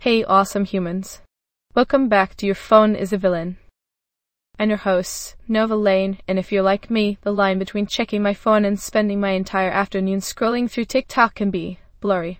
Hey awesome humans. Welcome back to Your Phone is a Villain. I'm your host, Nova Lane, and if you're like me, the line between checking my phone and spending my entire afternoon scrolling through TikTok can be blurry.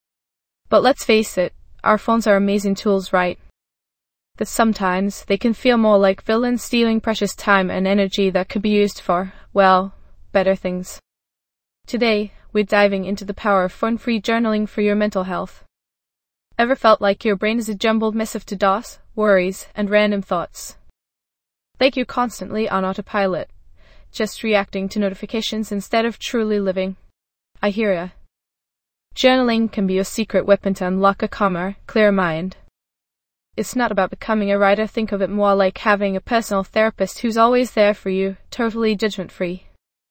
But let's face it, our phones are amazing tools, right? That sometimes they can feel more like villains stealing precious time and energy that could be used for, well, better things. Today, we're diving into the power of phone-free journaling for your mental health. Ever felt like your brain is a jumbled mess of to-dos, worries, and random thoughts? Like you're constantly on autopilot, just reacting to notifications instead of truly living? I hear ya. Journaling can be your secret weapon to unlock a calmer, clearer mind. It's not about becoming a writer, think of it more like having a personal therapist who's always there for you, totally judgment-free.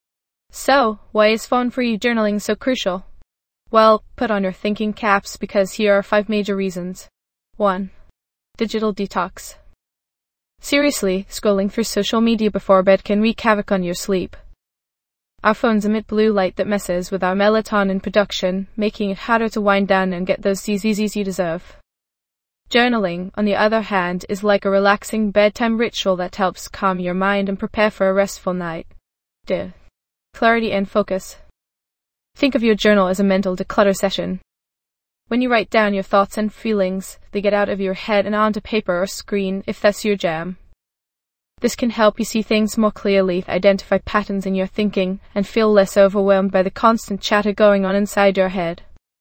So, why is phone-free journaling so crucial? Well, put on your thinking caps because here are 5 major reasons. 1. Digital detox. Seriously, scrolling through social media before bed can wreak havoc on your sleep. Our phones emit blue light that messes with our melatonin production, making it harder to wind down and get those ZZs you deserve. Journaling, on the other hand, is like a relaxing bedtime ritual that helps calm your mind and prepare for a restful night. 2. Clarity and focus. Think of your journal as a mental declutter session. When you write down your thoughts and feelings, they get out of your head and onto paper or screen if that's your jam. This can help you see things more clearly, identify patterns in your thinking, and feel less overwhelmed by the constant chatter going on inside your head.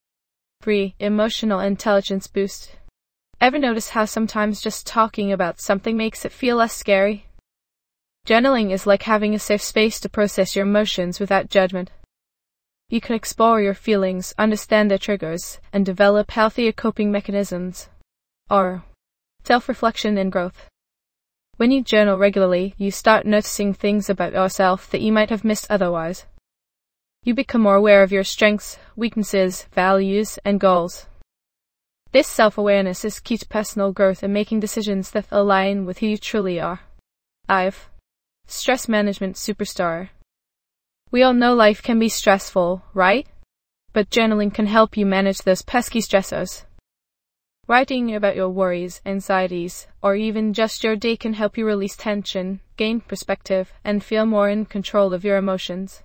3. Emotional intelligence boost. Ever notice how sometimes just talking about something makes it feel less scary? Journaling is like having a safe space to process your emotions without judgment. You can explore your feelings, understand their triggers, and develop healthier coping mechanisms. Or self-reflection and growth. When you journal regularly, you start noticing things about yourself that you might have missed otherwise. You become more aware of your strengths, weaknesses, values, and goals. This self-awareness is key to personal growth and making decisions that align with who you truly are. 5. Stress management superstar. We all know life can be stressful, right? But journaling can help you manage those pesky stressors. Writing about your worries, anxieties, or even just your day can help you release tension, gain perspective, and feel more in control of your emotions.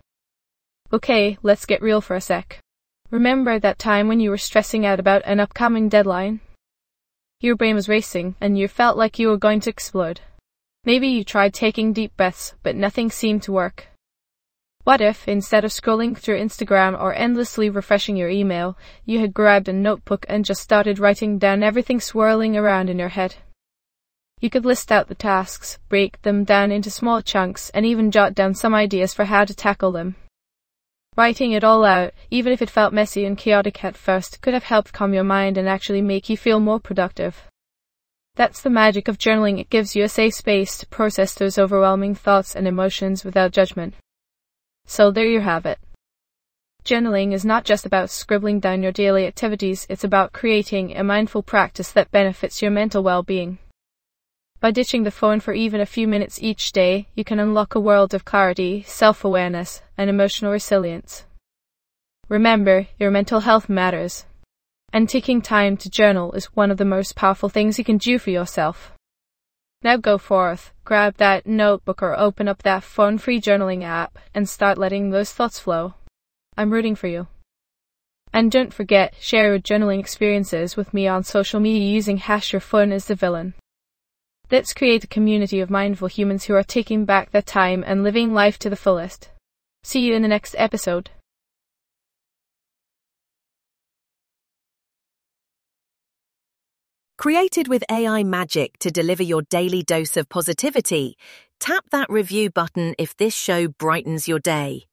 Okay, let's get real for a sec. Remember that time when you were stressing out about an upcoming deadline? Your brain was racing, and you felt like you were going to explode. Maybe you tried taking deep breaths, but nothing seemed to work. What if, instead of scrolling through Instagram or endlessly refreshing your email, you had grabbed a notebook and just started writing down everything swirling around in your head? You could list out the tasks, break them down into small chunks, and even jot down some ideas for how to tackle them. Writing it all out, even if it felt messy and chaotic at first, could have helped calm your mind and actually make you feel more productive. That's the magic of journaling. It gives you a safe space to process those overwhelming thoughts and emotions without judgment. So there you have it. Journaling is not just about scribbling down your daily activities, it's about creating a mindful practice that benefits your mental well-being. By ditching the phone for even a few minutes each day, you can unlock a world of clarity, self-awareness, and emotional resilience. Remember, your mental health matters. And taking time to journal is one of the most powerful things you can do for yourself. Now go forth, grab that notebook or open up that phone-free journaling app and start letting those thoughts flow. I'm rooting for you. And don't forget, share your journaling experiences with me on social media using #YourPhoneIsTheVillain. Let's create a community of mindful humans who are taking back their time and living life to the fullest. See you in the next episode. Created with AI magic to deliver your daily dose of positivity, tap that review button if this show brightens your day.